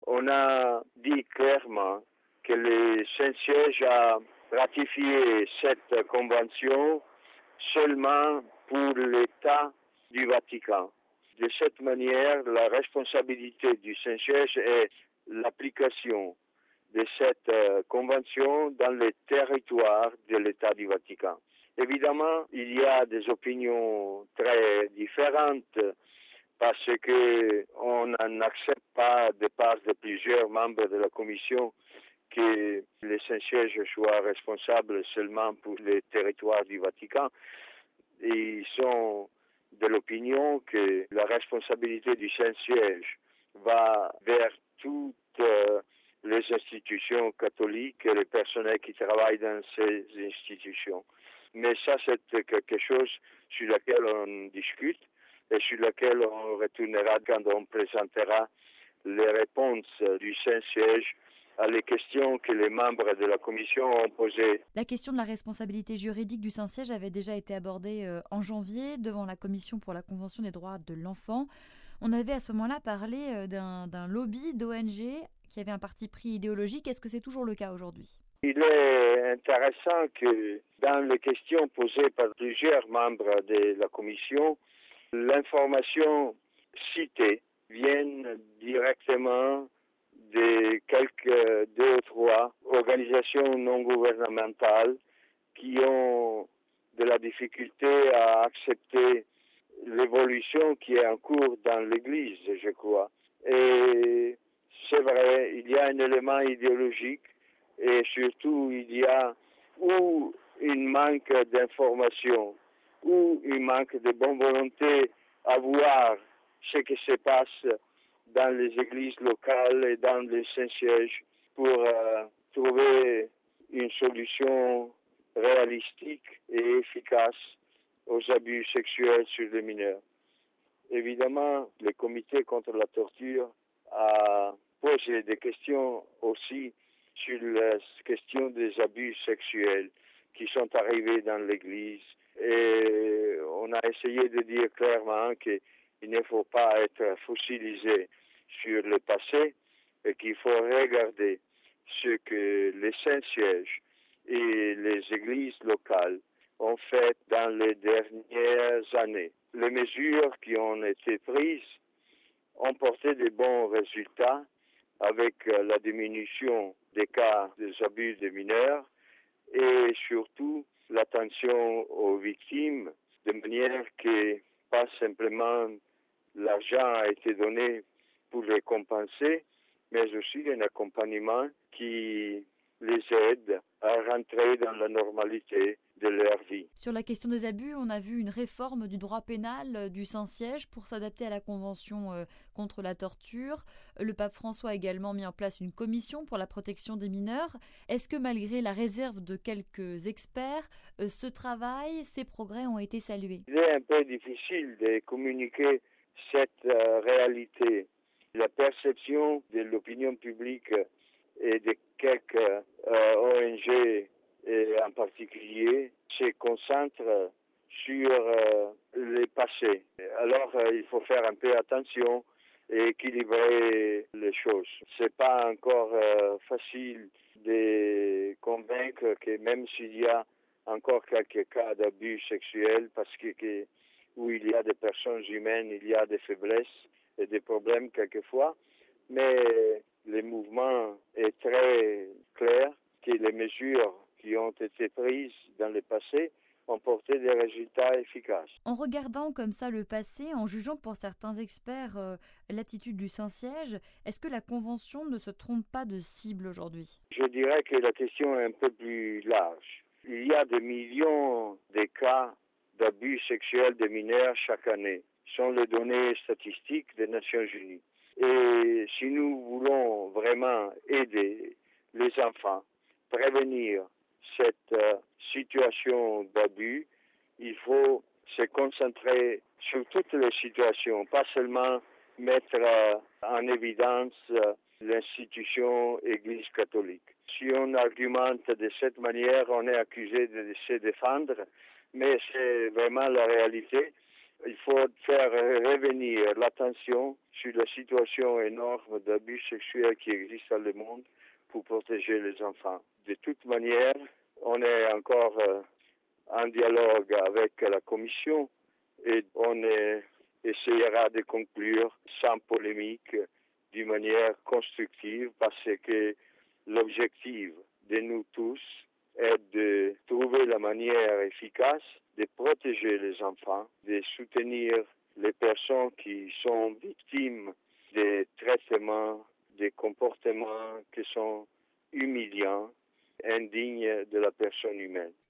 On a dit clairement que le Saint-Siège a ratifié cette convention seulement pour l'État du Vatican. De cette manière, la responsabilité du Saint-Siège est l'application de cette convention dans les territoires de l'État du Vatican. Évidemment, il y a des opinions très différentes parce que on n'accepte pas de part de plusieurs membres de la Commission que le Saint-Siège soit responsable seulement pour les territoires du Vatican. Ils sont de l'opinion que la responsabilité du Saint-Siège va vers toutes les institutions catholiques et les personnels qui travaillent dans ces institutions. Mais ça, c'est quelque chose sur lequel on discute et sur lequel on retournera quand on présentera les réponses du Saint-Siège à les questions que les membres de la Commission ont posées. La question de la responsabilité juridique du Saint-Siège avait déjà été abordée en janvier devant la Commission pour la Convention des droits de l'enfant. On avait à ce moment-là parlé d'un lobby d'ONG qui avait un parti pris idéologique. Est-ce que c'est toujours le cas aujourd'hui ? Il est intéressant que dans les questions posées par plusieurs membres de la Commission, l'information citée vienne directement de deux ou trois organisations non gouvernementales qui ont de la difficulté à accepter l'évolution qui est en cours dans l'Église, je crois. Et c'est vrai, il y a un élément idéologique et surtout il y a ou un manque d'information ou un manque de bonne volonté à voir ce qui se passe dans les églises locales et dans les Saint-Sièges pour trouver une solution réalistique et efficace aux abus sexuels sur les mineurs. Évidemment, le comité contre la torture a posé des questions aussi sur la question des abus sexuels qui sont arrivés dans l'Église. Et on a essayé de dire clairement qu'il ne faut pas être fossilisé sur le passé et qu'il faut regarder ce que les Saint-Sièges et les églises locales ont fait dans les dernières années. Les mesures qui ont été prises ont porté de bons résultats avec la diminution des cas des abus de mineurs et surtout l'attention aux victimes, de manière que pas simplement l'argent a été donné pour les compenser, mais aussi un accompagnement qui les aide à rentrer dans la normalité de leur vie. Sur la question des abus, on a vu une réforme du droit pénal du Saint-Siège pour s'adapter à la Convention contre la torture. Le pape François a également mis en place une commission pour la protection des mineurs. Est-ce que malgré la réserve de quelques experts, ce travail, ces progrès ont été salués ? Il est un peu difficile de communiquer cette réalité. La perception de l'opinion publique et de quelques ONG et en particulier se concentre sur le passé. Alors il faut faire un peu attention et équilibrer les choses. C'est pas encore facile de convaincre que même s'il y a encore quelques cas d'abus sexuels, parce que où il y a des personnes humaines, il y a des faiblesses et des problèmes quelquefois, mais le mouvement est très clair que les mesures qui ont été prises dans le passé ont porté des résultats efficaces. En regardant comme ça le passé, en jugeant pour certains experts l'attitude du Saint-Siège, est-ce que la Convention ne se trompe pas de cible aujourd'hui ? Je dirais que la question est un peu plus large. Il y a des millions de cas d'abus sexuels de mineurs chaque année. Ce sont les données statistiques des Nations Unies. Et si nous voulons vraiment aider les enfants, prévenir cette situation d'abus, il faut se concentrer sur toutes les situations, pas seulement mettre en évidence l'institution Église catholique. Si on argumente de cette manière, on est accusé de se défendre, mais c'est vraiment la réalité. Il faut faire revenir l'attention sur la situation énorme d'abus sexuels qui existe dans le monde pour protéger les enfants. De toute manière, on est encore en dialogue avec la Commission et on essayera de conclure sans polémique, d'une manière constructive, parce que l'objectif de nous tous est de trouver la manière efficace de protéger les enfants, de soutenir les personnes qui sont victimes des traitements, des comportements qui sont humiliants, indignes de la personne humaine.